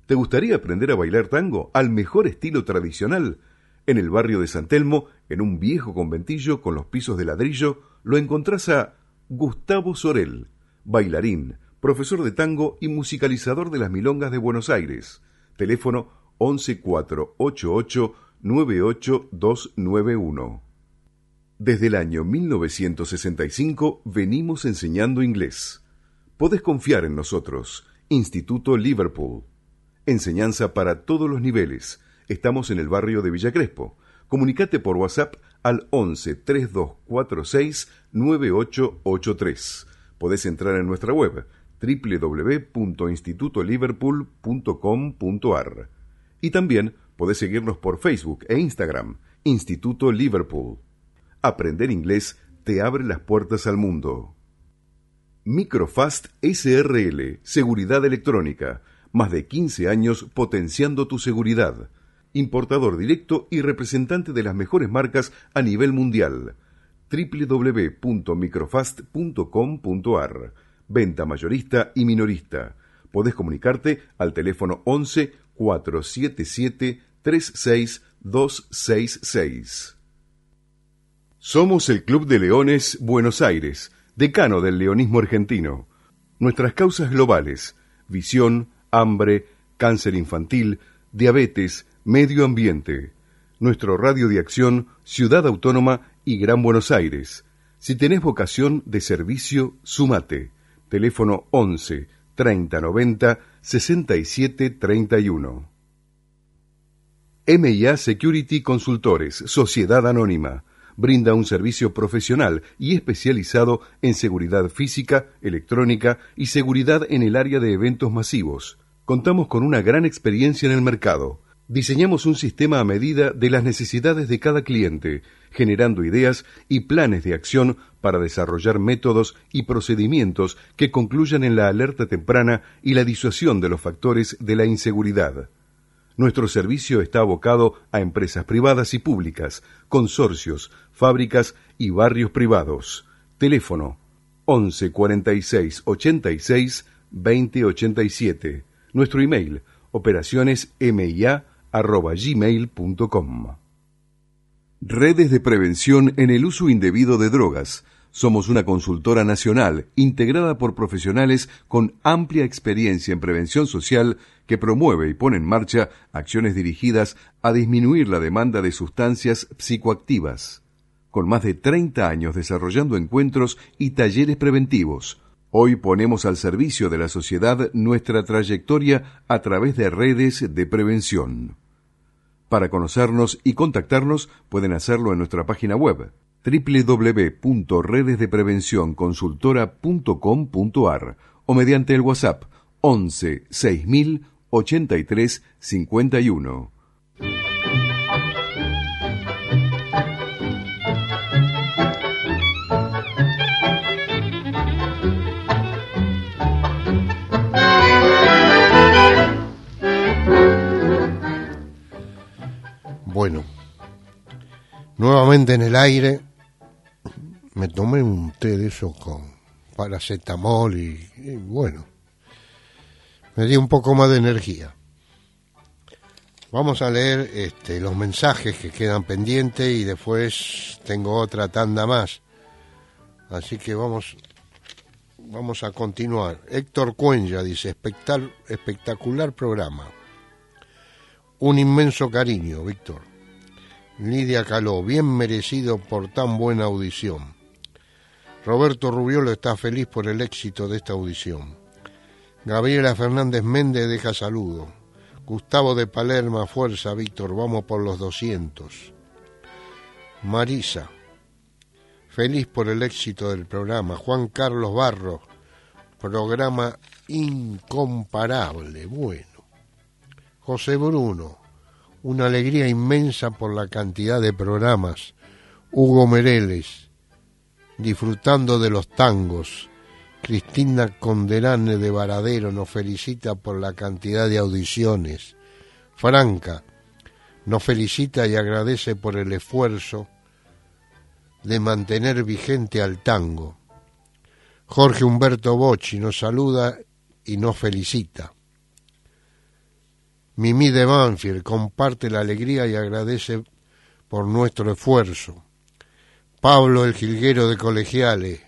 ¿Te gustaría aprender a bailar tango al mejor estilo tradicional? En el barrio de San Telmo, en un viejo conventillo con los pisos de ladrillo, lo encontrás a Gustavo Sorel, bailarín, profesor de tango y musicalizador de las milongas de Buenos Aires. Teléfono 11488 98291. Desde el año 1965 venimos enseñando inglés. Podés confiar en nosotros. Instituto Liverpool. Enseñanza para todos los niveles. Estamos en el barrio de Villa Crespo. Comunicate por WhatsApp al 11 3246 9883. Podés entrar en nuestra web www.institutoliverpool.com.ar. Y también podés seguirnos por Facebook e Instagram, Instituto Liverpool. Aprender inglés te abre las puertas al mundo. Microfast SRL, Seguridad Electrónica. Más de 15 años potenciando tu seguridad. Importador directo y representante de las mejores marcas a nivel mundial. www.microfast.com.ar. Venta mayorista y minorista. Podés comunicarte al teléfono 11 477 36266. Somos el Club de Leones Buenos Aires, decano del leonismo argentino. Nuestras causas globales: visión, hambre, cáncer infantil, diabetes, medio ambiente. Nuestro radio de acción, Ciudad Autónoma y Gran Buenos Aires. Si tenés vocación de servicio, sumate. Teléfono 11 30 90 67 31. M&A Security Consultores, Sociedad Anónima. Brinda un servicio profesional y especializado en seguridad física, electrónica y seguridad en el área de eventos masivos. Contamos con una gran experiencia en el mercado. Diseñamos un sistema a medida de las necesidades de cada cliente, generando ideas y planes de acción para desarrollar métodos y procedimientos que concluyan en la alerta temprana y la disuasión de los factores de la inseguridad. Nuestro servicio está abocado a empresas privadas y públicas, consorcios, fábricas y barrios privados. Teléfono 11 46 86 20 87. Nuestro email operacionesmia@gmail.com. Redes de prevención en el uso indebido de drogas. Somos una consultora nacional integrada por profesionales con amplia experiencia en prevención social que promueve y pone en marcha acciones dirigidas a disminuir la demanda de sustancias psicoactivas. Con más de 30 años desarrollando encuentros y talleres preventivos, hoy ponemos al servicio de la sociedad nuestra trayectoria a través de redes de prevención. Para conocernos y contactarnos pueden hacerlo en nuestra página web www.redesdeprevencionconsultora.com.ar o mediante el WhatsApp 11 6000 83 51. Bueno, nuevamente en el aire. Me tomé un té de eso con paracetamol y bueno, me dio un poco más de energía. Vamos a leer los mensajes que quedan pendientes y después tengo otra tanda más. Así que vamos a continuar. Héctor Cuenya dice, espectacular programa. Un inmenso cariño, Víctor. Lidia Caló, bien merecido por tan buena audición. Roberto Rubiolo está feliz por el éxito de esta audición. Gabriela Fernández Méndez deja saludo. Gustavo de Palermo, fuerza, Víctor, vamos por los 200. Marisa, feliz por el éxito del programa. Juan Carlos Barros, programa incomparable, bueno. José Bruno, una alegría inmensa por la cantidad de programas. Hugo Mereles, disfrutando de los tangos. Cristina Conderane de Varadero nos felicita por la cantidad de audiciones. Franca nos felicita y agradece por el esfuerzo de mantener vigente al tango. Jorge Humberto Bocci nos saluda y nos felicita. Mimí de Banfield comparte la alegría y agradece por nuestro esfuerzo. Pablo el Jilguero de Colegiales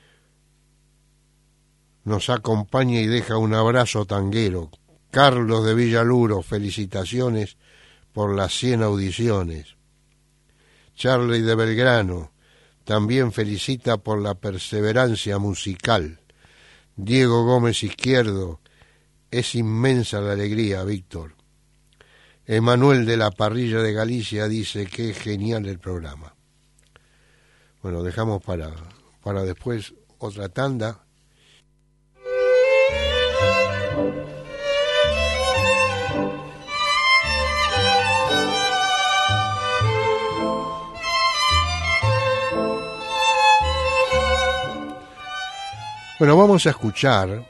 nos acompaña y deja un abrazo tanguero. Carlos de Villaluro, felicitaciones por las 100 audiciones. Charlie de Belgrano también felicita por la perseverancia musical. Diego Gómez Izquierdo, es inmensa la alegría, Víctor. Emanuel de la Parrilla de Galicia dice que es genial el programa. Bueno, dejamos para después otra tanda. Bueno, vamos a escuchar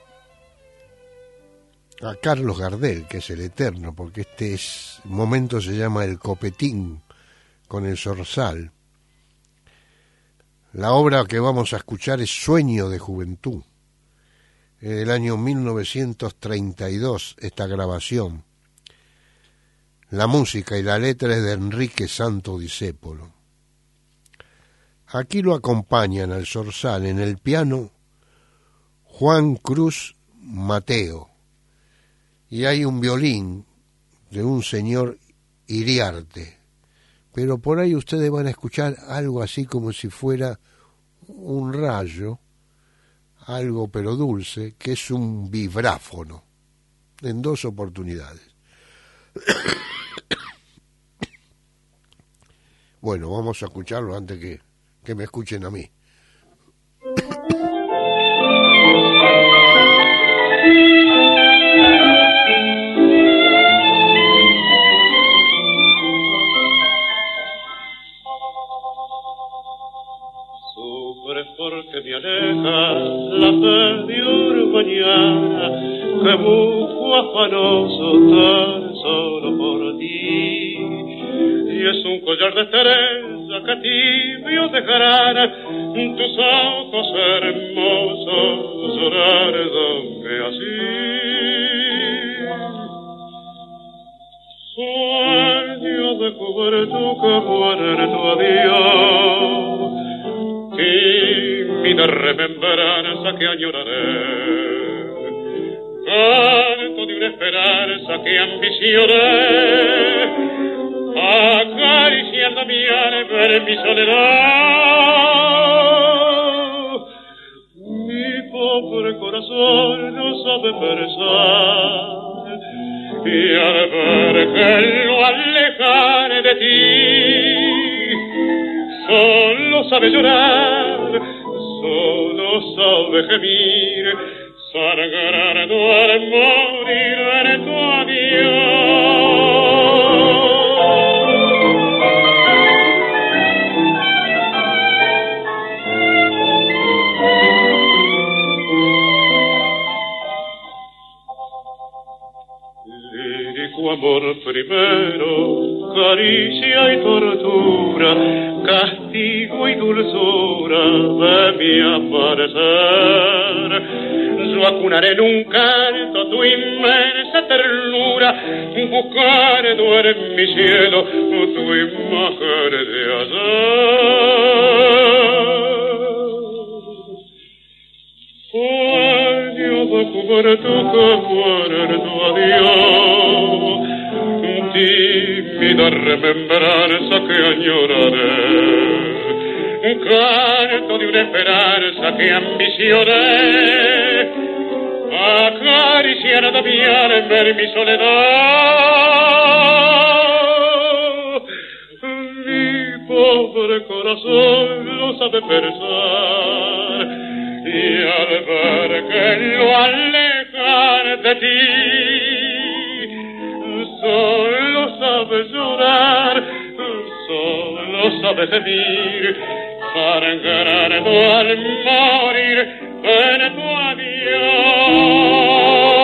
a Carlos Gardel, que es el eterno, porque este momento se llama El Copetín con el Zorzal. La obra que vamos a escuchar es Sueño de Juventud, del año 1932, esta grabación. La música y la letra es de Enrique Santo Discépolo. Aquí lo acompañan al Zorzal en el piano Juan Cruz Mateo, y hay un violín de un señor Iriarte, pero por ahí ustedes van a escuchar algo así como si fuera un rayo, algo pero dulce, que es un vibráfono, en 2 oportunidades. Bueno, vamos a escucharlo antes que me escuchen a mí. Porque me aleja la fe de una mañana que busco afanoso tan solo por ti. Y es un collar de estrella que tibio dejarán tus ojos hermosos llorar donde así. Sueño de juventud que muere tu adiós, tímida remembranza que añoraré, canto de una esperanza que ambicioné, acariciando mi alma en mi soledad. Mi pobre corazón no sabe pensar, y al ver que lo alejaré de ti, solo sabe llorar, solo sabe gemir, sangrando al morir en tu adiós. Lírico amor primero, caricia y tortura, castigo y dulzura de mi amanecer. Yo acunaré en un canto tu inmensa ternura, buscando en mi cielo tu imagen de ayer. Sueño de juventud que muere tu adiós, tímida remembranza que añoraré, canto de una esperanza que ambicioné, acariciando mi alma en mi soledad. Mi pobre corazón lo sabe pensar, y al ver que lo alejan de ti, solo sabe llorar, solo sabe gemir, sangrando al morir en tu adiós.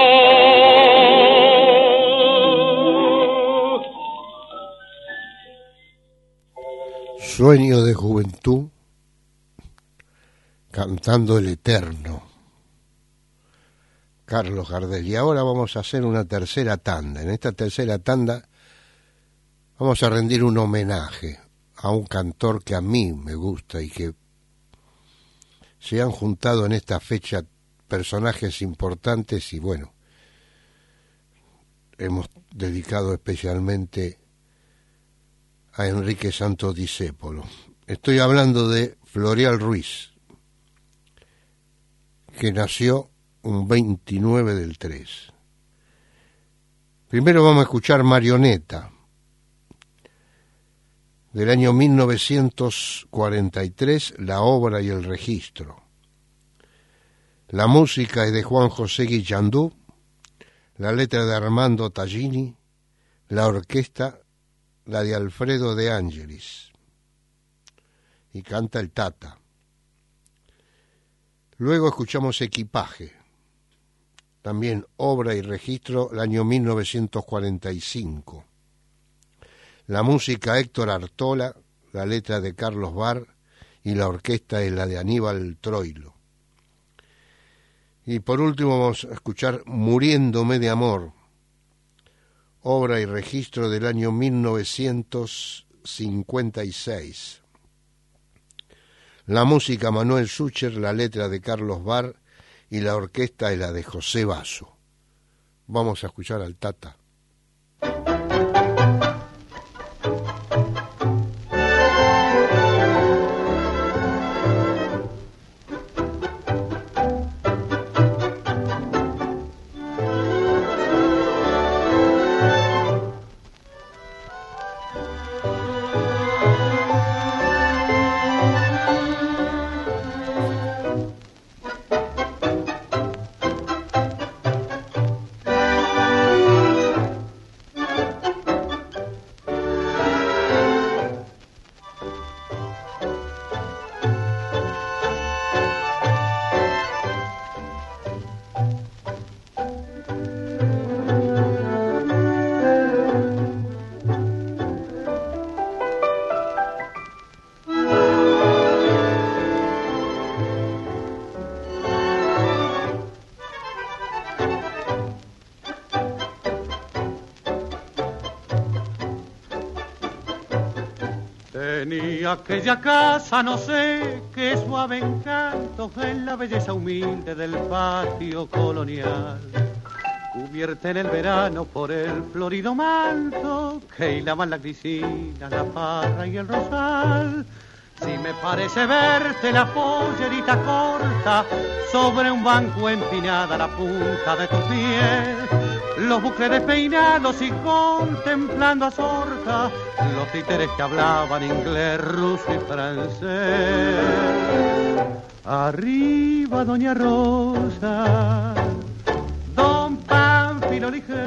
Sueño de juventud, cantando el eterno Carlos Gardel. Y ahora vamos a hacer una tercera tanda. En esta tercera tanda vamos a rendir un homenaje a un cantor que a mí me gusta y que se han juntado en esta fecha personajes importantes y bueno, hemos dedicado especialmente a Enrique Santos Discépolo. Estoy hablando de Floreal Ruiz, que nació un 29 del 3. Primero vamos a escuchar Marioneta, del año 1943, la obra y el registro. La música es de Juan José Guillandú, la letra de Armando Tallini, la orquesta la de Alfredo De Angelis, y canta el Tata. Luego escuchamos Equipaje, también obra y registro, el año 1945. La música Héctor Artola, la letra de Carlos Barr y la orquesta es la de Aníbal Troilo. Y por último vamos a escuchar Muriéndome de Amor, obra y registro del año 1956. La música Manuel Sucher, la letra de Carlos Barr y la orquesta es la de José Basso. Vamos a escuchar al Tata. Aquella casa, no sé, qué suave encanto en la belleza humilde del patio colonial, cubierta en el verano por el florido manto que hilaban la grisina, la parra y el rosal. Si me parece verte la pollerita corta sobre un banco empinada la punta de tu piel, los bucles despeinados y contemplando a Zorca los títeres que hablaban inglés, ruso y francés. Arriba Doña Rosa, Don Pánfilo ligero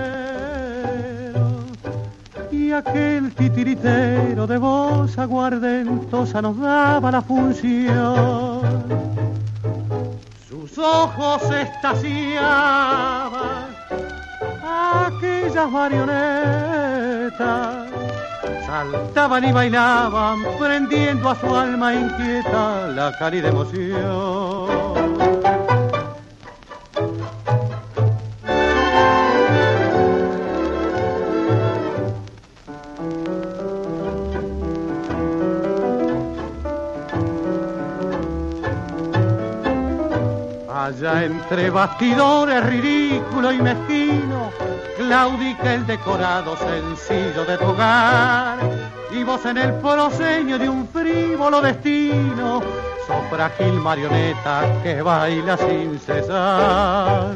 y aquel titiritero de voz aguardentosa nos daba la función. Sus ojos estaciaban aquellas marionetas, saltaban y bailaban, prendiendo a su alma inquieta la cálida emoción. Allá entre bastidores ridículo y mezquino, claudica el decorado sencillo de tu hogar, y vos en el proscenio de un frívolo destino, sos frágil marioneta que baila sin cesar.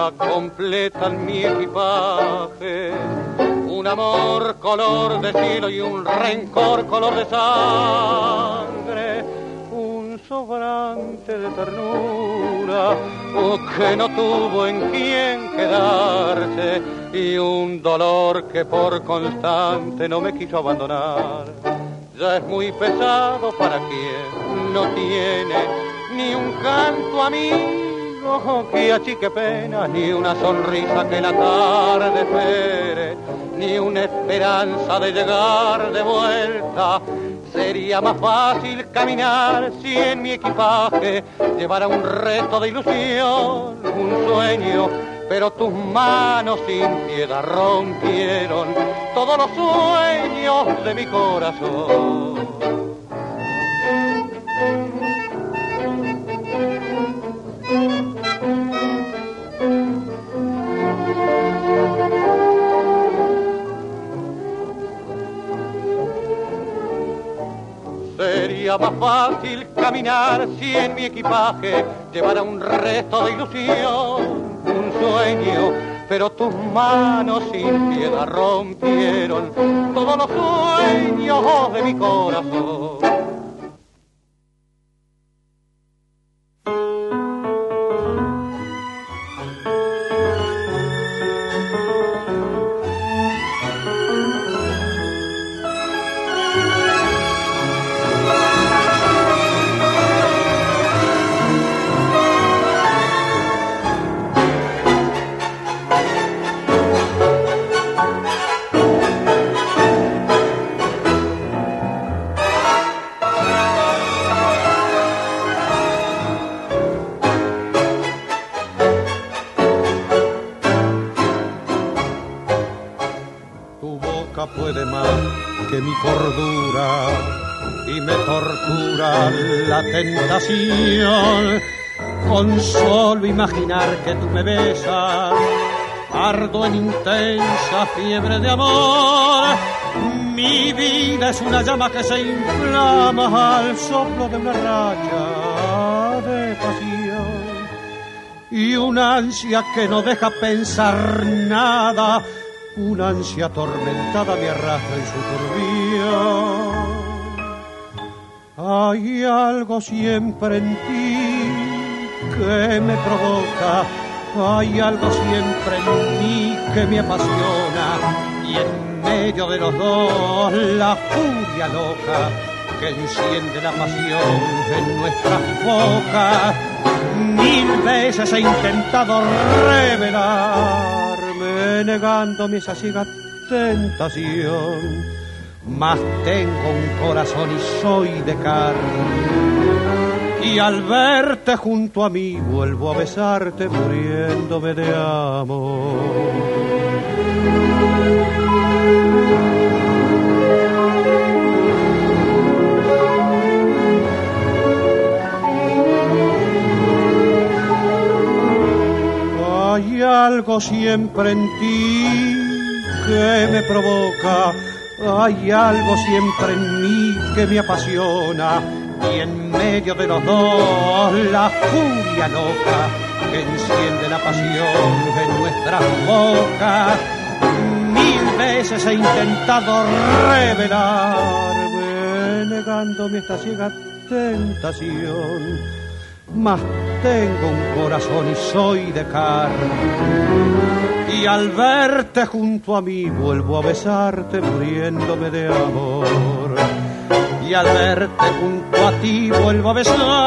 ternura completan mi equipaje. Un amor color de cielo y un rencor color de sangre. Un sobrante de ternura que no tuvo en quien quedarse y un dolor que por constante no me quiso abandonar. Ya es muy pesado para quien no tiene ni un canto amigo que achique pena, ni una sonrisa que la tarde espere, ni una esperanza de llegar de vuelta. Sería más fácil caminar si en mi equipaje llevara un resto de ilusión, un sueño, pero tus manos sin piedad rompieron todos los sueños de mi corazón. Sería más fácil caminar si en mi equipaje llevara un resto de ilusión, un sueño, pero tus manos sin piedad rompieron todos los sueños de mi corazón. Puede más que mi cordura y me tortura la tentación. Con solo imaginar que tú me besas, ardo en intensa fiebre de amor. Mi vida es una llama que se inflama al soplo de una racha de pasión y una ansia que no deja pensar nada. Una ansia atormentada me arrastra en su turbión. Hay algo siempre en ti que me provoca, hay algo siempre en mí que me apasiona, y en medio de los dos la furia loca que enciende la pasión en nuestras bocas. 1000 veces he intentado revelarme, negándome esa ciega tentación, mas tengo un corazón y soy de carne, y al verte junto a mí vuelvo a besarte muriéndome de amor. Hay algo siempre en ti que me provoca, hay algo siempre en mí que me apasiona, y en medio de los dos la furia loca que enciende la pasión en nuestras bocas. 1000 veces he intentado revelarme, negándome esta ciega tentación, mas tengo un corazón y soy de carne, y al verte junto a mí vuelvo a besarte muriéndome de amor, y al verte junto a ti vuelvo a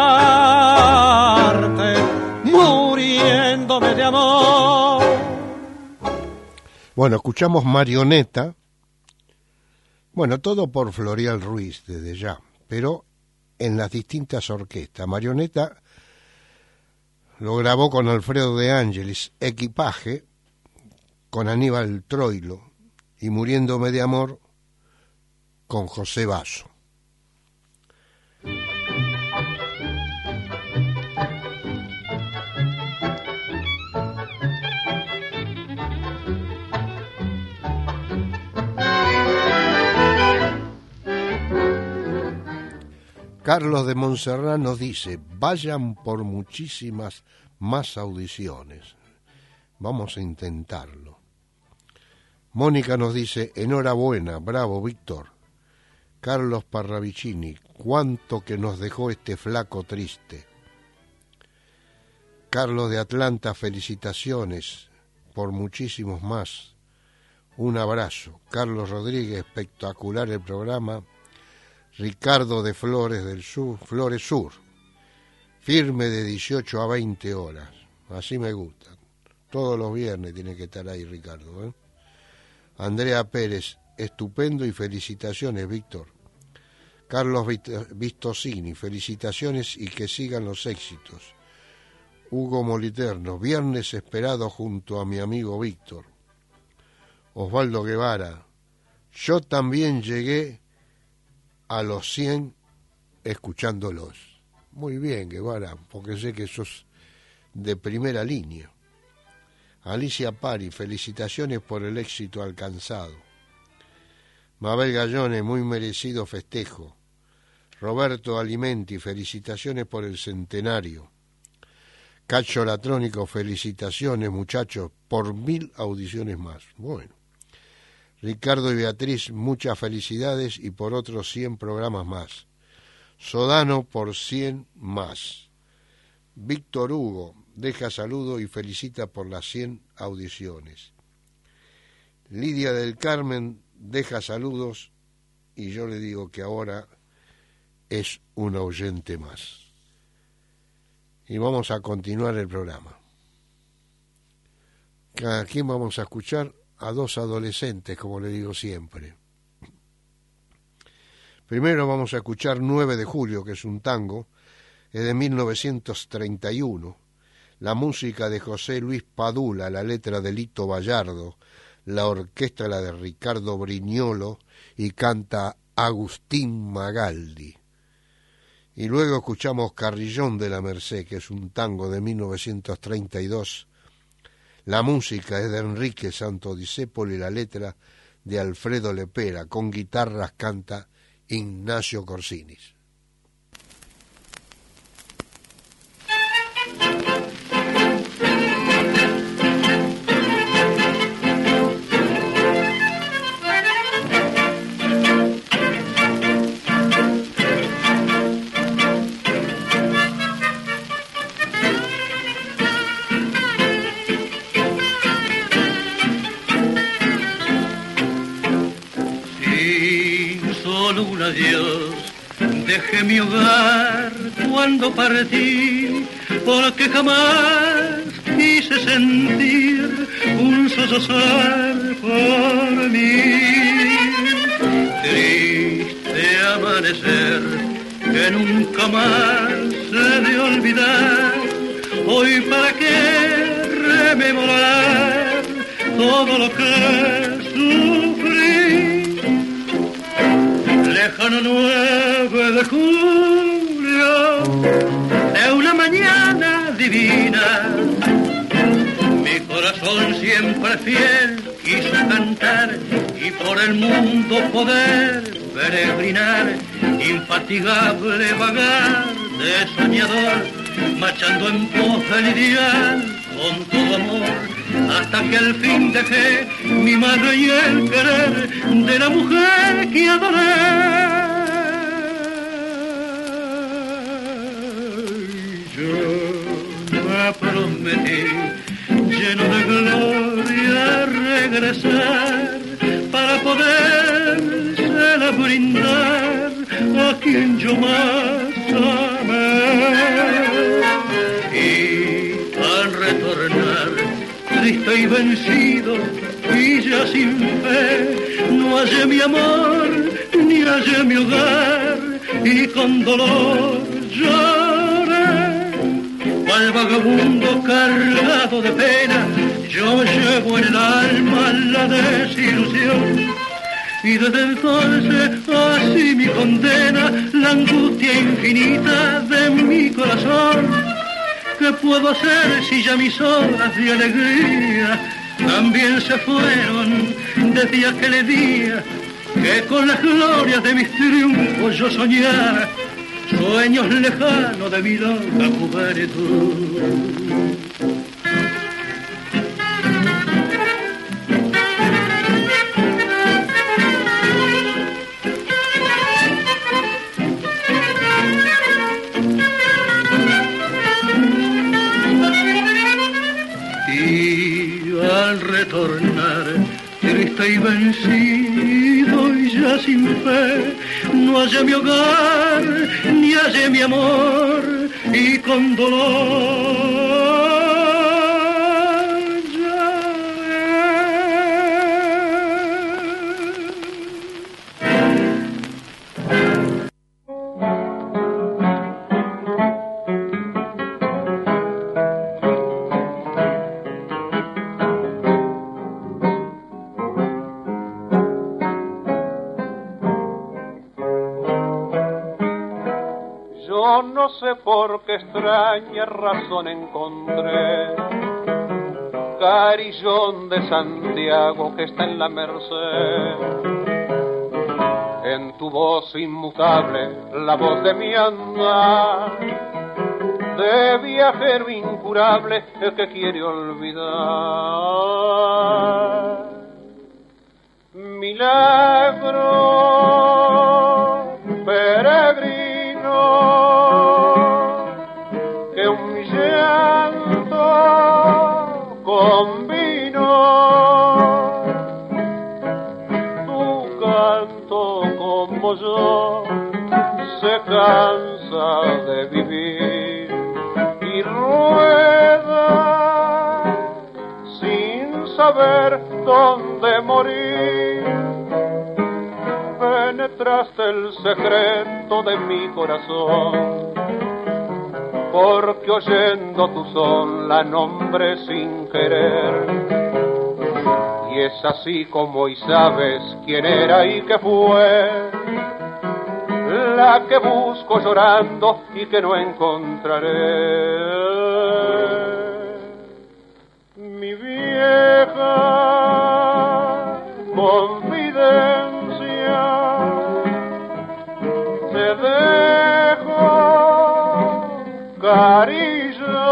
besarte muriéndome de amor. Bueno, escuchamos Marioneta, bueno, todo por Florial Ruiz desde ya, pero en las distintas orquestas. Marioneta lo grabó con Alfredo de Ángelis, Equipaje con Aníbal Troilo y Muriéndome de amor con José Basso. Carlos de Montserrat nos dice, vayan por muchísimas más audiciones. Vamos a intentarlo. Mónica nos dice, enhorabuena, bravo Víctor. Carlos Parravicini, cuánto que nos dejó este flaco triste. Carlos de Atlanta, felicitaciones por muchísimos más. Un abrazo. Carlos Rodríguez, espectacular el programa. Ricardo de Flores Sur, firme de 18 a 20 horas. Así me gusta. Todos los viernes tiene que estar ahí Ricardo, ¿eh? Andrea Pérez, estupendo y felicitaciones, Víctor. Carlos Vistosini, felicitaciones y que sigan los éxitos. Hugo Moliterno, viernes esperado junto a mi amigo Víctor. Osvaldo Guevara, yo también llegué a los 100 escuchándolos. Muy bien, Guevara, porque sé que sos de primera línea. Alicia Pari, felicitaciones por el éxito alcanzado. Mabel Gallone, muy merecido festejo. Roberto Alimenti, felicitaciones por el centenario. Cacho Latrónico, felicitaciones muchachos, por 1000 audiciones más. Bueno. Ricardo y Beatriz, muchas felicidades y por otros 100 programas más. Sodano por 100 más. Víctor Hugo, deja saludo y felicita por las 100 audiciones. Lidia del Carmen deja saludos y yo le digo que ahora es un oyente más. Y vamos a continuar el programa. Aquí vamos a escuchar a dos adolescentes, como le digo siempre. Primero vamos a escuchar 9 de julio, que es un tango, es de 1931. La música de José Luis Padula, la letra de Lito Vallardo, la orquesta la de Ricardo Brignolo y canta Agustín Magaldi. Y luego escuchamos Carrillón de la Merced, que es un tango de 1932. La música es de Enrique Santo Discépolo y la letra de Alfredo Lepera. Con guitarras canta Ignacio Corsinis. Adiós, dejé mi hogar cuando partí, porque jamás quise sentir un sollozar por mí. Triste amanecer que nunca más se de olvidar, hoy para qué rememorar todo lo que sufrí. Lejano 9 de julio, de una mañana divina, mi corazón siempre fiel quiso cantar y por el mundo poder peregrinar, infatigable vagar de soñador, marchando en pos del ideal con todo amor, hasta que al fin dejé mi madre y el querer de la mujer que adoré. Yo me prometí, lleno de gloria, regresar para podérsela brindar a quien yo más amé. Y al retornar, triste y vencido y ya sin fe, no hallé mi amor ni hallé mi hogar y con dolor lloré. Cual vagabundo cargado de pena, yo llevo en el alma la desilusión y desde entonces así mi condena la angustia infinita de mi corazón. ¿Qué puedo hacer si ya mis horas de alegría también se fueron desde aquel día que con las glorias de mis triunfos yo soñara sueños lejanos de mi loca juventud? vencido y ya sin fe, no hallé mi hogar, ni hallé mi amor, y con dolor no sé por qué extraña razón encontré, Carillón de Santiago que está en la Merced, en tu voz inmutable, la voz de mi andar, de viajero incurable el que quiere olvidar. Milagro peregrino, que un llanto convino, tu canto como yo se cansa de vivir y rueda sin saber dónde morir. Penetraste el secreto de mi corazón, porque oyendo tu son la nombré sin querer. Y es así como hoy sabes quién era y qué fue, la que busco llorando y que no encontraré. Mi vieja confidencia, te dejo, Carillo,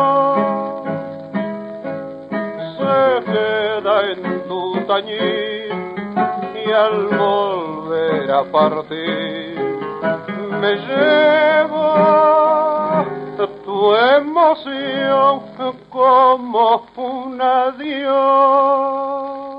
se queda en tu tañir y al volver a partir me llevo tu emoción como un adiós.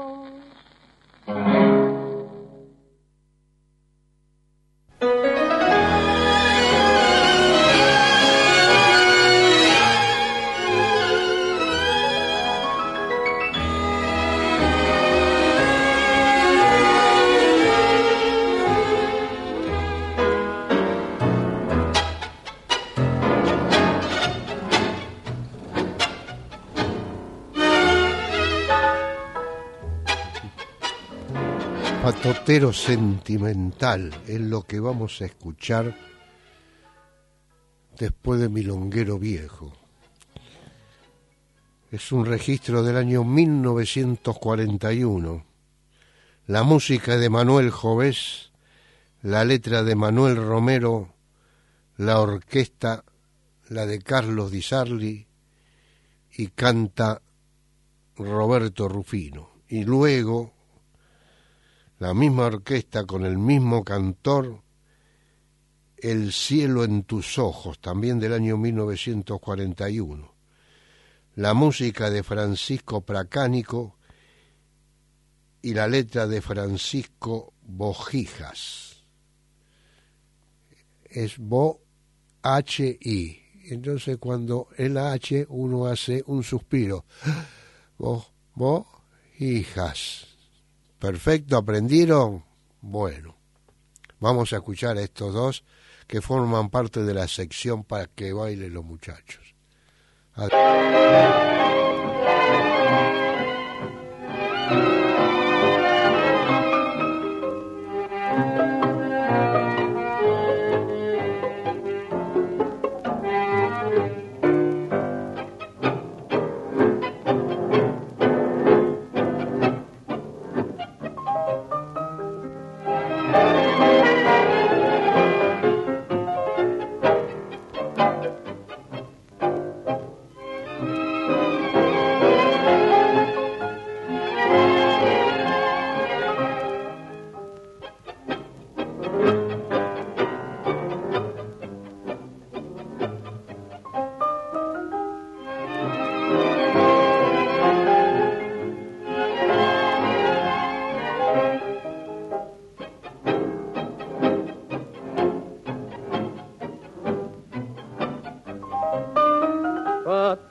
Patotero sentimental es lo que vamos a escuchar después de Milonguero Viejo. Es un registro del año 1941. La música de Manuel Jovés, la letra de Manuel Romero, la orquesta, la de Carlos Di Sarli, y canta Roberto Rufino. Y luego la misma orquesta con el mismo cantor, El cielo en tus ojos, también del año 1941. La música de Francisco Pracánico y la letra de Francisco Bojijas. Es Bo-H-I. Entonces cuando el H uno hace un suspiro. Bojijas. Perfecto, ¿aprendieron? Bueno, vamos a escuchar a estos dos que forman parte de la sección para que bailen los muchachos.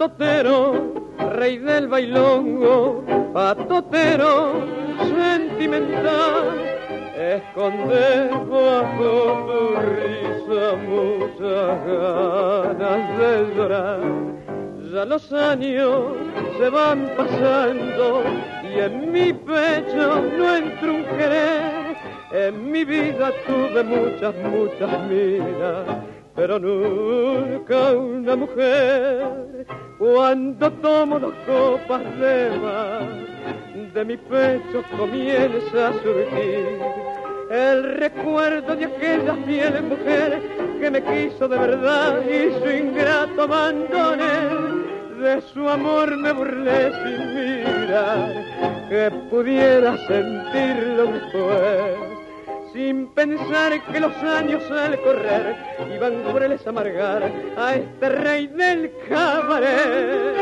patotero, rey del bailongo, patotero sentimental, esconde bajo tu risa muchas ganas de llorar. Ya los años se van pasando y en mi pecho no entra un querer. En mi vida tuve muchas miras, pero nunca una mujer. Cuando tomo 2 copas de más, de mi pecho comienza a surgir el recuerdo de aquella fiel mujer que me quiso de verdad y su ingrato abandoné. De su amor me burlé sin mirar que pudiera sentirlo después, sin pensar que los años al correr iban crueles a amargar a este rey del cabaret.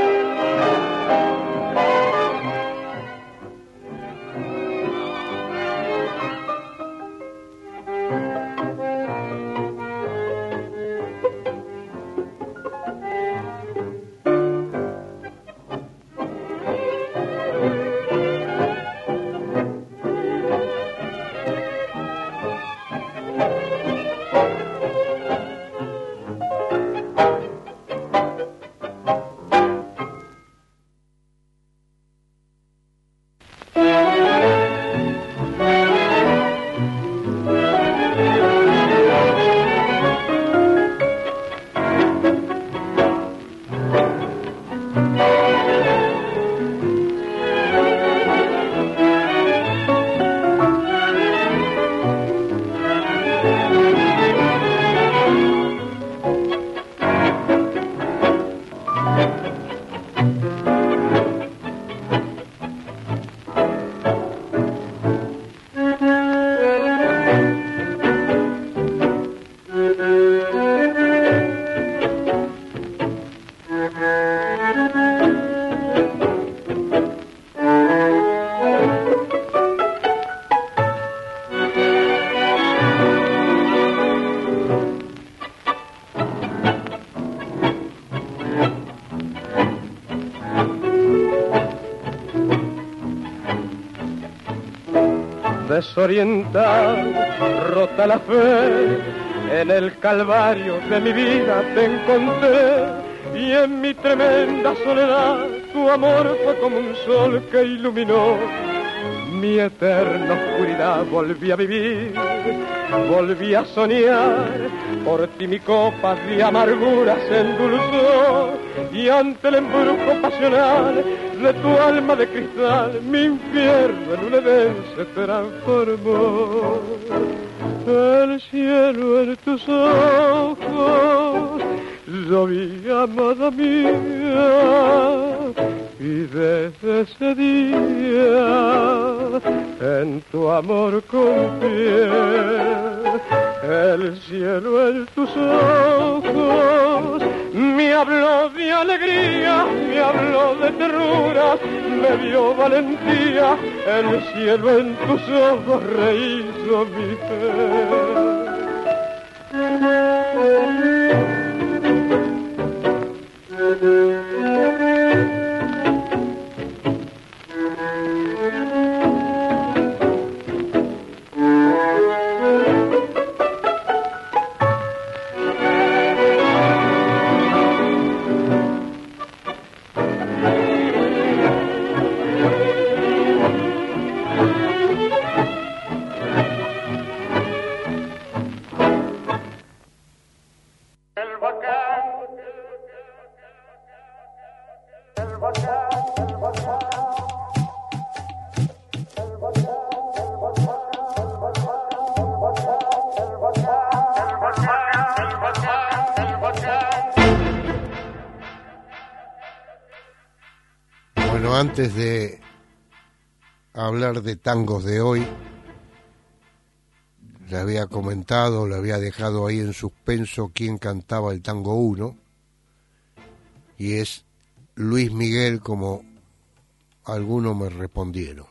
Desorientada, rota la fe, en el calvario de mi vida te encontré, y en mi tremenda soledad tu amor fue como un sol que iluminó mi eterna oscuridad. Volví a vivir, volví a soñar, por ti mi copa de amargura se endulzó, y ante el embrujo pasional de tu alma de cristal mi infierno en un edén se transformó. El cielo en tus ojos yo vi, amada mía, y desde ese día en tu amor confié. El cielo en tus ojos me habló de alegría, me habló de ternura, me dio valentía. El cielo en tus ojos rehizo mi fe. Bueno, antes de hablar de tangos de hoy, le había comentado, le había dejado ahí en suspenso quién cantaba el tango 1, y es Luis Miguel, como algunos me respondieron.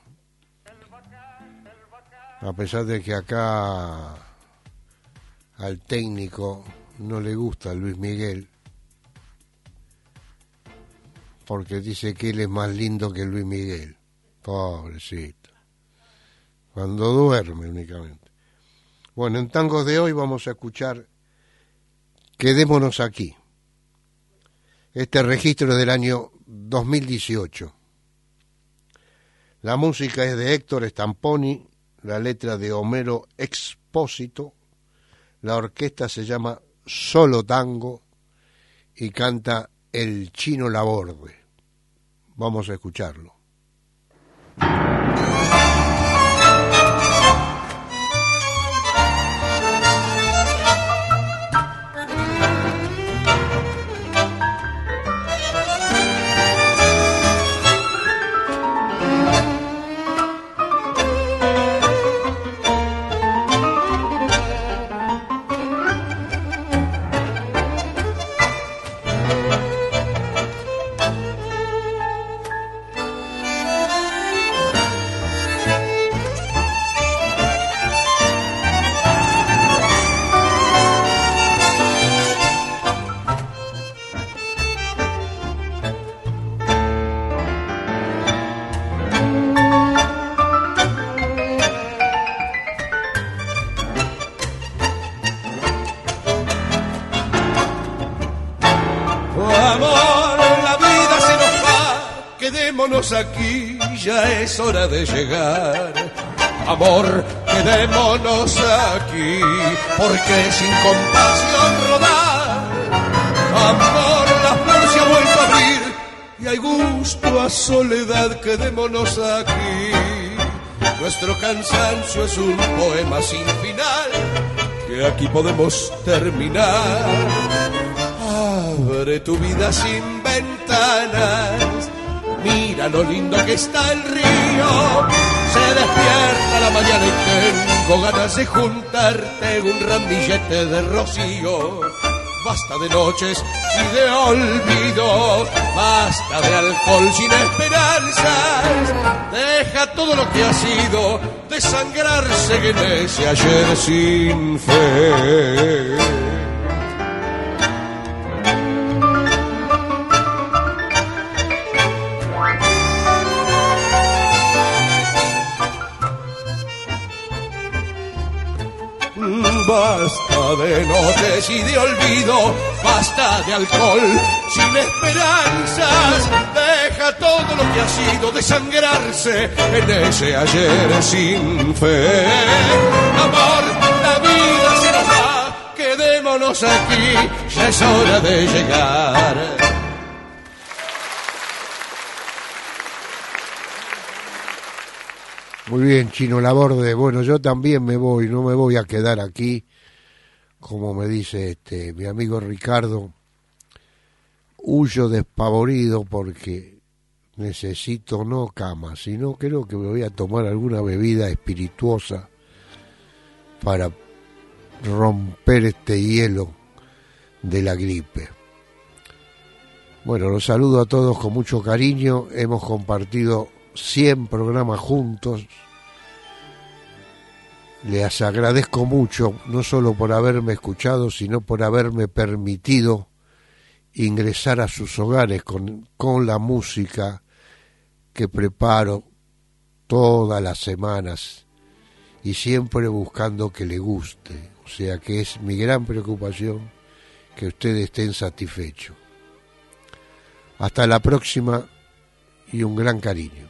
A pesar de que acá al técnico no le gusta Luis Miguel, porque dice que él es más lindo que Luis Miguel. Pobrecito. Cuando duerme únicamente. Bueno, en Tangos de hoy vamos a escuchar Quedémonos aquí. Este registro es del año 2018. La música es de Héctor Stamponi, la letra de Homero Expósito, la orquesta se llama Solo Tango y canta el Chino Laborde. Vamos a escucharlo. Aquí ya es hora de llegar. Amor, quedémonos aquí, porque sin compasión rodar. Amor, la flor se ha vuelto a abrir y hay gusto a soledad. Quedémonos aquí. Nuestro cansancio es un poema sin final, que aquí podemos terminar. Abre tu vida sin ventanas. Mira lo lindo que está el río. Se despierta la mañana y tengo ganas de juntarte un ramillete de rocío. Basta de noches y de olvido, basta de alcohol sin esperanzas. Deja todo lo que ha sido, desangrarse en ese ayer sin fe. Basta de noches y de olvido, basta de alcohol sin esperanzas. Deja todo lo que ha sido, desangrarse en ese ayer sin fe. Amor, la vida se nos va, quedémonos aquí, ya es hora de llegar. Muy bien, Chino Laborde. Bueno, yo también me voy, no me voy a quedar aquí, como me dice mi amigo Ricardo. Huyo despavorido porque necesito no cama, sino creo que me voy a tomar alguna bebida espirituosa para romper este hielo de la gripe. Bueno, los saludo a todos con mucho cariño. Hemos compartido 100 programas juntos. Les agradezco mucho, no solo por haberme escuchado, sino por haberme permitido ingresar a sus hogares con la música que preparo todas las semanas y siempre buscando que le guste. O sea que es mi gran preocupación que ustedes estén satisfechos. Hasta la próxima y un gran cariño.